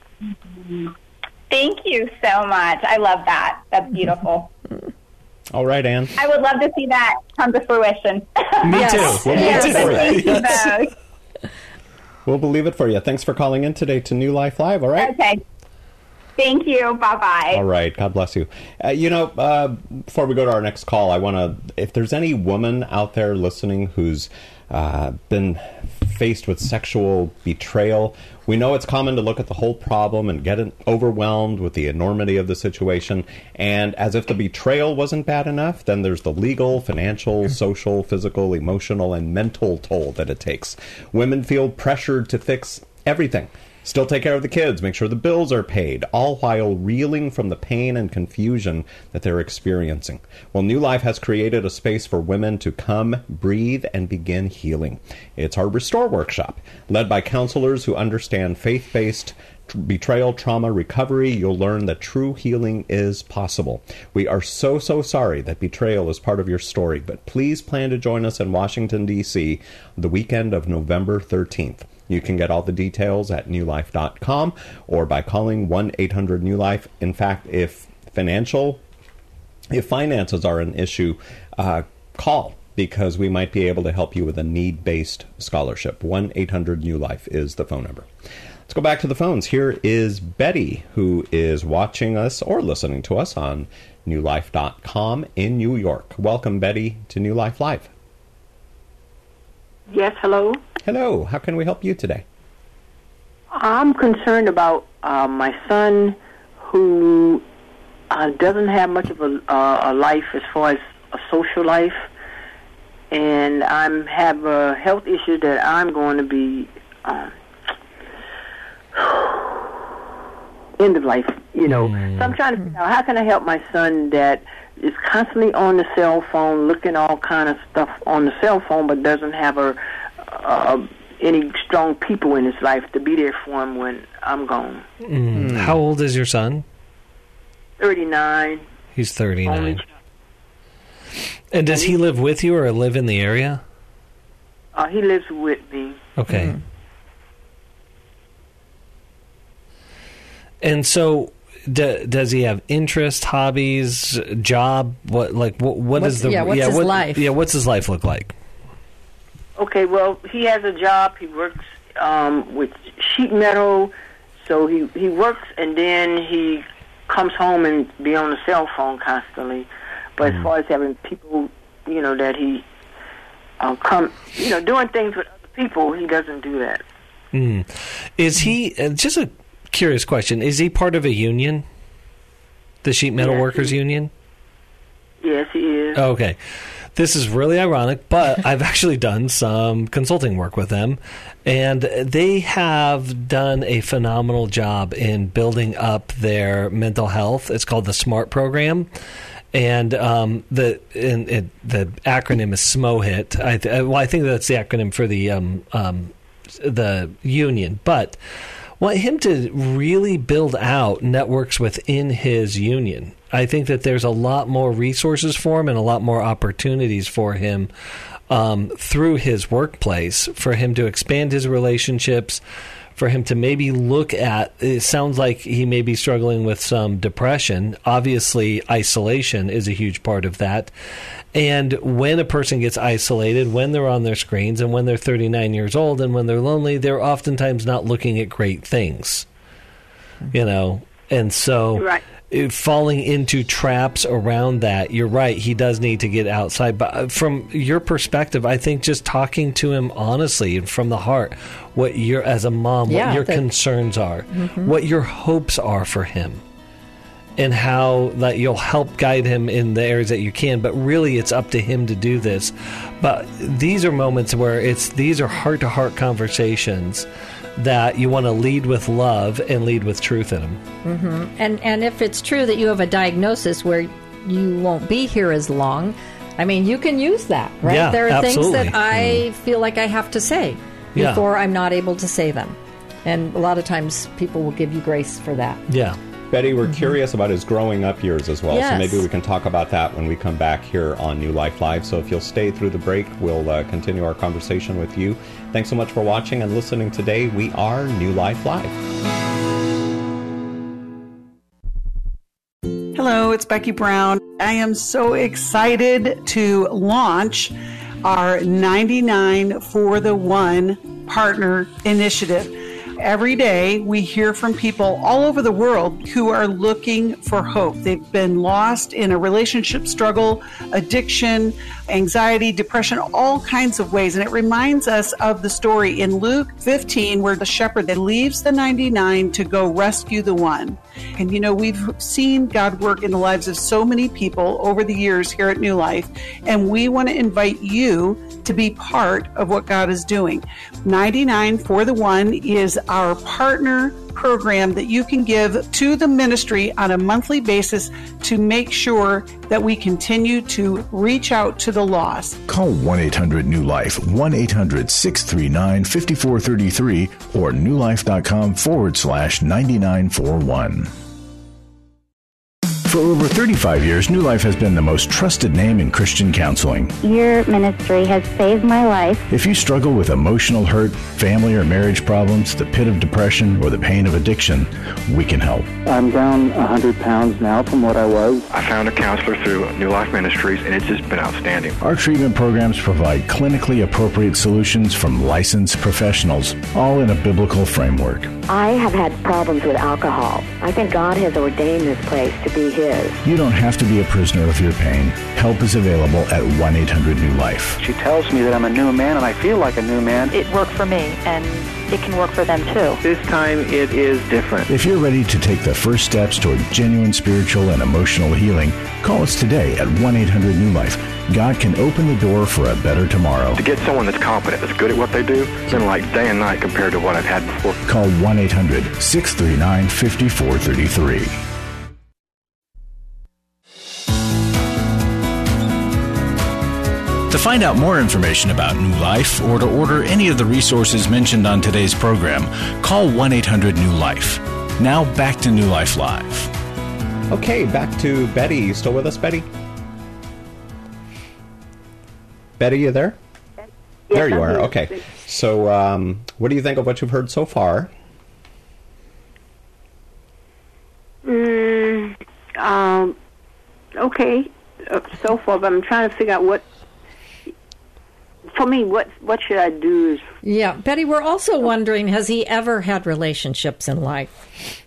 Thank you so much. I love that. That's beautiful. All right, Anne. I would love to see that come to fruition. Me yes. too. We'll yes. believe it for you. Thank you Yes. both. We'll believe it for you. Thanks for calling in today to New Life Live, all right? Okay. Thank you. Bye-bye. All right. God bless you. Uh, you know, uh, before we go to our next call, I want to, if there's any woman out there listening who's uh, been faced with sexual betrayal, we know it's common to look at the whole problem and get overwhelmed with the enormity of the situation. And as if the betrayal wasn't bad enough, then there's the legal, financial, social, physical, emotional, and mental toll that it takes. Women feel pressured to fix everything. Still take care of the kids, make sure the bills are paid, all while reeling from the pain and confusion that they're experiencing. Well, New Life has created a space for women to come, breathe, and begin healing. It's our Restore Workshop, led by counselors who understand faith-based betrayal, trauma, recovery. You'll learn that true healing is possible. We are so, so sorry that betrayal is part of your story, but please plan to join us in Washington, D C the weekend of November thirteenth. You can get all the details at new life dot com or by calling one eight hundred new life. In fact, if financial, if finances are an issue, uh, call, because we might be able to help you with a need-based scholarship. one eight hundred new life is the phone number. Let's go back to the phones. Here is Betty, who is watching us or listening to us on new life dot com in New York. Welcome, Betty, to New Life Live. Yes, hello? Hello. How can we help you today? I'm concerned about uh, my son who uh, doesn't have much of a, uh, a life as far as a social life, and I'm have a health issue that I'm going to be um, end of life, you know. Mm. So I'm trying to figure out how can I help my son that is constantly on the cell phone, looking all kind of stuff on the cell phone, but doesn't have a, a any strong people in his life to be there for him when I'm gone. Mm. How old is your son? thirty-nine. He's thirty-nine. And does he live with you or live in the area? Uh, he lives with me. Okay. Mm-hmm. And so, d- does he have interest, hobbies, job? What like what? What what's, is the yeah? What's yeah, his what, life? Yeah, what's his life look like? Okay, well, he has a job. He works um, with sheet metal, so he he works and then he comes home and be on the cell phone constantly. But mm. as far as having people, you know, that he uh, come, you know, doing things with other people, he doesn't do that. Mm. Is he uh, just a curious question? Is he part of a union, the sheet metal yes, workers he, union? Yes, he is. Okay. This is really ironic, but I've actually done some consulting work with them, and they have done a phenomenal job in building up their mental health. It's called the SMART program, and um, the in, it, the acronym is SMOHIT. I th- well, I think that's the acronym for the um, um, the union, but want him to really build out networks within his union. I think that there's a lot more resources for him and a lot more opportunities for him um, through his workplace, for him to expand his relationships, for him to maybe look at, it sounds like he may be struggling with some depression. Obviously, isolation is a huge part of that. And when a person gets isolated, when they're on their screens and when they're thirty-nine years old and when they're lonely, they're oftentimes not looking at great things, you know, and so right. falling into traps around that, you're right, he does need to get outside. But from your perspective, I think just talking to him honestly and from the heart, what your as a mom, yeah, what your the, concerns are, mm-hmm. what your hopes are for him, and how that you'll help guide him in the areas that you can, but really it's up to him to do this. But these are moments where it's these are heart-to-heart conversations that you want to lead with love and lead with truth in them. Mm-hmm. And and if it's true that you have a diagnosis where you won't be here as long, I mean, you can use that, right? Yeah, there are absolutely. things that I mm. feel like I have to say yeah. before I'm not able to say them. And a lot of times people will give you grace for that. Yeah. Betty, we're mm-hmm. curious about his growing up years as well, yes. so maybe we can talk about that when we come back here on New Life Live. So if you'll stay through the break, we'll uh, continue our conversation with you. Thanks so much for watching and listening today. We are New Life Live. Hello, it's Becky Brown. I am so excited to launch our ninety-nine for the One Partner Initiative. Every day we hear from people all over the world who are looking for hope. They've been lost in a relationship struggle, addiction, anxiety, depression, all kinds of ways. And it reminds us of the story in Luke fifteen where the shepherd that leaves the ninety-nine to go rescue the one. And you know, we've seen God work in the lives of so many people over the years here at New Life, and we want to invite you to be part of what God is doing. ninety-nine for the One is our partner program that you can give to the ministry on a monthly basis to make sure that we continue to reach out to the lost. Call one eight hundred new life, one eight hundred six three nine five four three three or newlife.com forward slash 9941. For over thirty-five years, New Life has been the most trusted name in Christian counseling. Your ministry has saved my life. If you struggle with emotional hurt, family or marriage problems, the pit of depression, or the pain of addiction, we can help. I'm down one hundred pounds now from what I was. I found a counselor through New Life Ministries, and it's just been outstanding. Our treatment programs provide clinically appropriate solutions from licensed professionals, all in a biblical framework. I have had problems with alcohol. I think God has ordained this place to be His his. You don't have to be a prisoner of your pain. Help is available at one eight hundred new life. She tells me that I'm a new man, and I feel like a new man. It worked for me, and it can work for them too. This time it is different. If you're ready to take the first steps toward genuine spiritual and emotional healing, call us today at one eight hundred new life. God can open the door for a better tomorrow. To get someone that's competent, that's good at what they do, it's been like day and night compared to what I've had before. Call one eight hundred six three nine five four three three. To find out more information about New Life or to order any of the resources mentioned on today's program, call one eight hundred new life. Now back to New Life Live. Okay, back to Betty. You still with us, Betty? Betty, you there? Yes, there you I'm are. here. Okay. So um, what do you think of what you've heard so far? Mm, um, okay, uh, so far, but I'm trying to figure out what, for me, what what should I do? Is Yeah, Betty, we're also wondering, has he ever had relationships in life?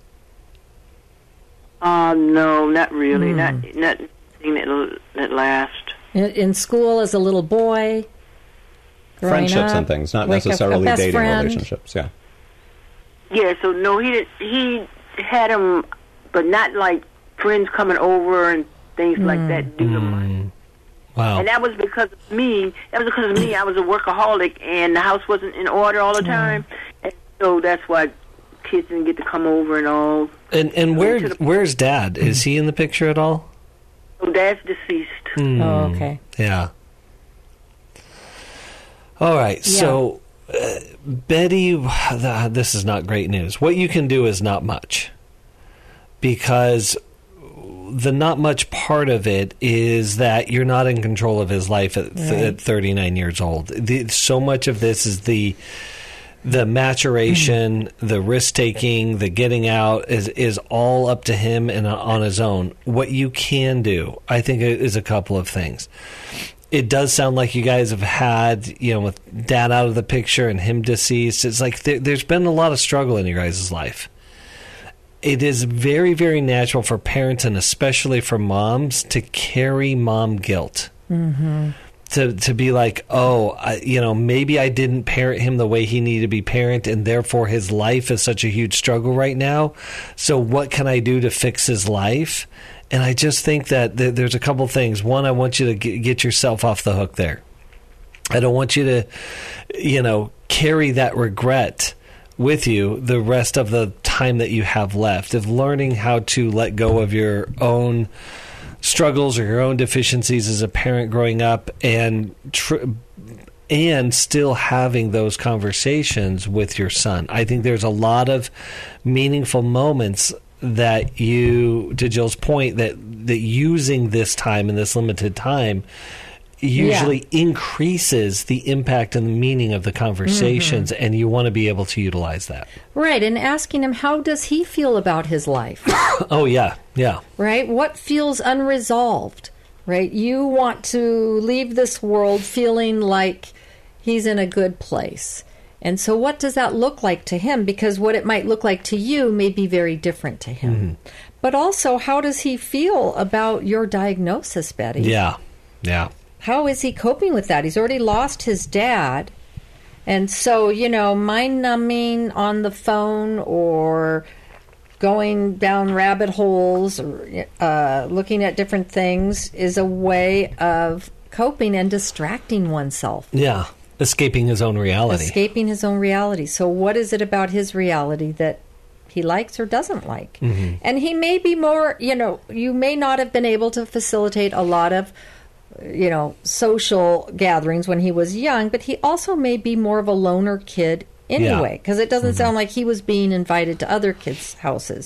Uh, no, not really. Hmm. Not not anything that that last. In, in school as a little boy? growing Friendships up, and things, not like a- a necessarily best dating friend? relationships. Yeah. Yeah, so no, he did, he had them, but not like friends coming over and things like that. Do them. Wow. And that was because of me. That was because of me. I was a workaholic, and the house wasn't in order all the time, and so that's why kids didn't get to come over and all. And and where where's Dad? Is he in the picture at all? So Dad's deceased. Hmm. Oh, okay. Yeah. All right. Yeah. So, uh, Betty, th- this is not great news. What you can do is not much, because the not much part of it is that you're not in control of his life at, th- Right. at thirty-nine years old. The, so much of this is the the maturation, the risk taking, the getting out is is all up to him and on his own. What you can do, I think, is a couple of things. It does sound like you guys have had, you know, with Dad out of the picture and him deceased. It's like there, there's been a lot of struggle in your guys' life. It is very, very natural for parents, and especially for moms, to carry mom guilt. Mm-hmm. To to be like, oh, I, you know, maybe I didn't parent him the way he needed to be parented, and therefore his life is such a huge struggle right now. So what can I do to fix his life? And I just think that th- there's a couple things. One, I want you to g- get yourself off the hook there. I don't want you to, you know, carry that regret with you the rest of the time that you have left, of learning how to let go of your own struggles or your own deficiencies as a parent growing up, and tr- and still having those conversations with your son. I think there's a lot of meaningful moments that you, to Jill's point, that that using this time and this limited time usually yeah. increases the impact and the meaning of the conversations, mm-hmm. and you want to be able to utilize that. Right, and asking him, how does he feel about his life? Oh, yeah, yeah. Right? What feels unresolved? Right? You want to leave this world feeling like he's in a good place. And so what does that look like to him? Because what it might look like to you may be very different to him. Mm-hmm. But also, how does he feel about your diagnosis, Betty? Yeah, yeah. How is he coping with that? He's already lost his dad. And so, you know, mind-numbing on the phone or going down rabbit holes or uh, looking at different things is a way of coping and distracting oneself. Yeah, escaping his own reality. Escaping his own reality. So what is it about his reality that he likes or doesn't like? Mm-hmm. And he may be more, you know, you may not have been able to facilitate a lot of you know, social gatherings when he was young, but he also may be more of a loner kid anyway, because it doesn't mm-hmm. sound like he was being invited to other kids' houses.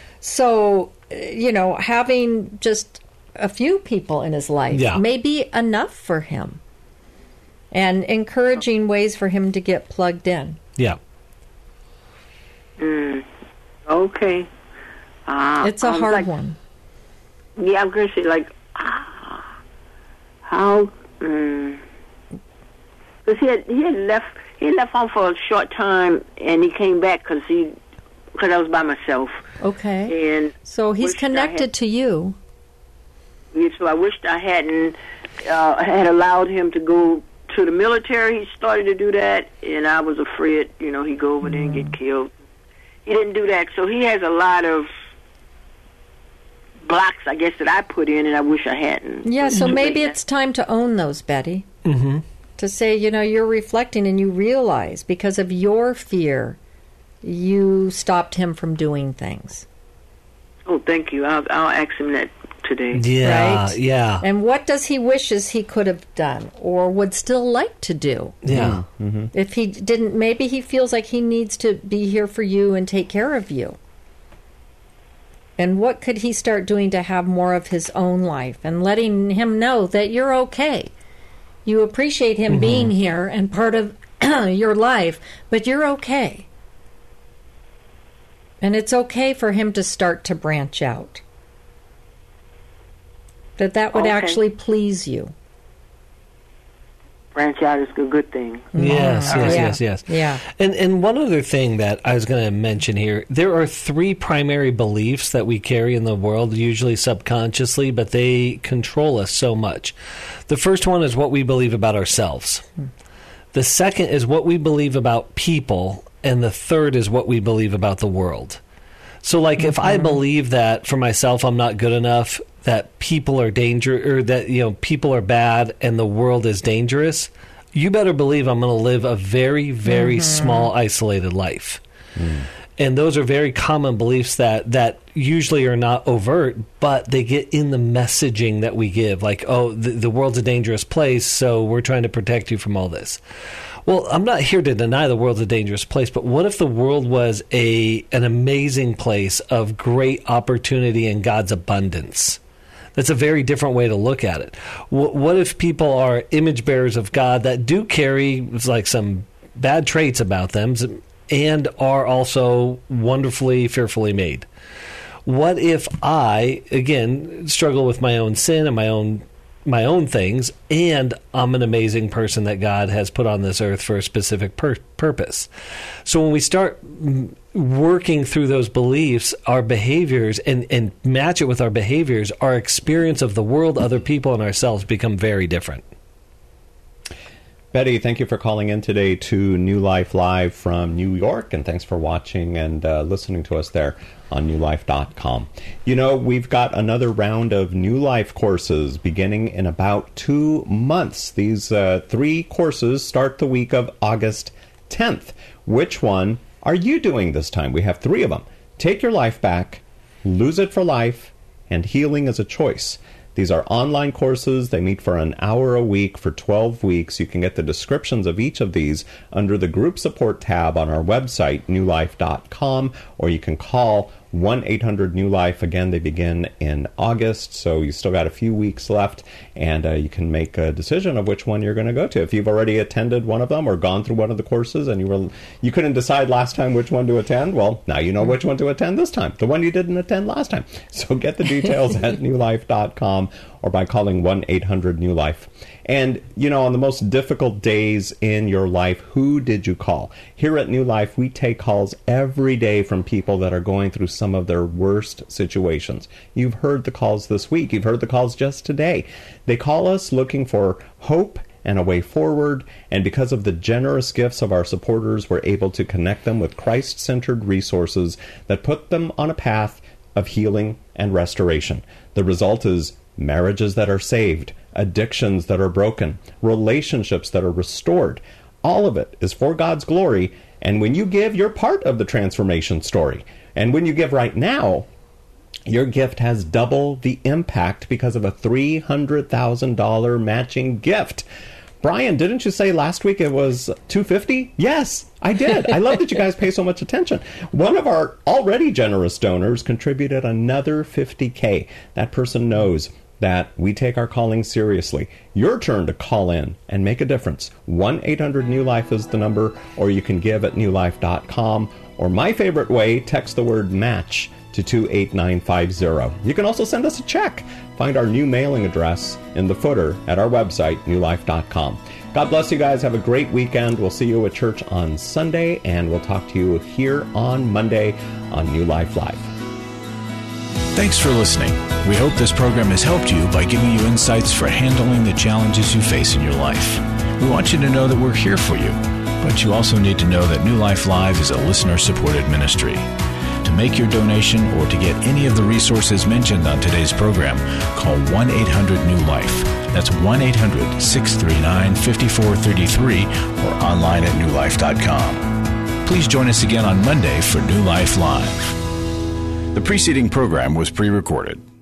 So, you know, having just a few people in his life yeah. may be enough for him, and encouraging ways for him to get plugged in. Yeah. Mm, okay. Uh, it's a um, hard like, one. Yeah, I'm going to say, like, how? Because um, he had he had left he had left home for a short time, and he came back because he because I was by myself. Okay. And so he's wished I connected had- to you. Yeah, so I wished I hadn't uh, had allowed him to go to the military. He started to do that, and I was afraid, you know, he'd go over there and get killed. He didn't do that, so he has a lot of blocks, I guess, that I put in, and I wish I hadn't. Yeah, so Mhm. maybe it's time to own those, Betty. Mm-hmm. To say, you know, you're reflecting and you realize because of your fear, you stopped him from doing things. Oh, thank you. I'll, I'll ask him that today. Yeah, Right? yeah. And what does he wishes he could have done or would still like to do? Yeah. Mm-hmm. If he didn't, maybe he feels like he needs to be here for you and take care of you. And what could he start doing to have more of his own life and letting him know that you're okay? You appreciate him Mhm. being here and part of your life, but you're okay. And it's okay for him to start to branch out. That that would Okay. actually please you. Branch out is a good thing. Yes, Mm. yes, Yeah. yes, yes. Yeah. And and one other thing that I was going to mention here, there are three primary beliefs that we carry in the world, usually subconsciously, but they control us so much. The first one is what we believe about ourselves. The second is what we believe about people, and the third is what we believe about the world. So, like, if I believe that for myself I'm not good enough, that people are danger, or that, you know, people are bad and the world is dangerous, you better believe I'm going to live a very, very small, isolated life. And those are very common beliefs that, that usually are not overt, but they get in the messaging that we give. Like, oh, the, the world's a dangerous place, so we're trying to protect you from all this. Well, I'm not here to deny the world's a dangerous place, but what if the world was a an amazing place of great opportunity and God's abundance? That's a very different way to look at it. What, what if people are image bearers of God that do carry like some bad traits about them and are also wonderfully, fearfully made? What if I, again, struggle with my own sin and my own my own things, and I'm an amazing person that God has put on this earth for a specific pur- purpose? So when we start m- working through those beliefs, our behaviors, and, and match it with our behaviors, our experience of the world, other people, and ourselves become very different. Betty, thank you for calling in today to New Life Live from New York, and thanks for watching and uh, listening to us there on new life dot com. You know, we've got another round of New Life courses beginning in about two months. These uh, three courses start the week of August tenth. Which one are you doing this time? We have three of them. Take Your Life Back, Lose It for Life, and Healing is a Choice. These are online courses. They meet for an hour a week for twelve weeks. You can get the descriptions of each of these under the group support tab on our website, new life dot com, or you can call one eight hundred new life. Again, they begin in August, so you still got a few weeks left, and uh, you can make a decision of which one you're going to go to. If you've already attended one of them or gone through one of the courses and you were you couldn't decide last time which one to attend, well, now you know which one to attend this time, the one you didn't attend last time. So get the details at new life dot com or by calling one eight hundred new life. And, you know, on the most difficult days in your life, who did you call? Here at New Life, we take calls every day from people that are going through some of their worst situations. You've heard the calls this week. You've heard the calls just today. They call us looking for hope and a way forward, and because of the generous gifts of our supporters, we're able to connect them with Christ-centered resources that put them on a path of healing and restoration. The result is marriages that are saved, addictions that are broken, relationships that are restored. All of it is for God's glory, and when you give, you're part of the transformation story. And when you give right now, your gift has double the impact because of a three hundred thousand dollars matching gift. Brian, didn't you say last week it was two hundred fifty dollars? Yes, I did. I love that you guys pay so much attention. One of our already generous donors contributed another fifty thousand dollars. That person knows that we take our calling seriously. Your turn to call in and make a difference. one eight hundred new life is the number, or you can give at new life dot com. Or my favorite way, text the word MATCH to two eight nine five zero. You can also send us a check. Find our new mailing address in the footer at our website, new life dot com. God bless you guys. Have a great weekend. We'll see you at church on Sunday, and we'll talk to you here on Monday on New Life Live. Thanks for listening. We hope this program has helped you by giving you insights for handling the challenges you face in your life. We want you to know that we're here for you, but you also need to know that New Life Live is a listener-supported ministry. To make your donation or to get any of the resources mentioned on today's program, call one eight hundred new life. That's one eight hundred, six three nine, five four three three or online at new life dot com. Please join us again on Monday for New Life Live. The preceding program was pre-recorded.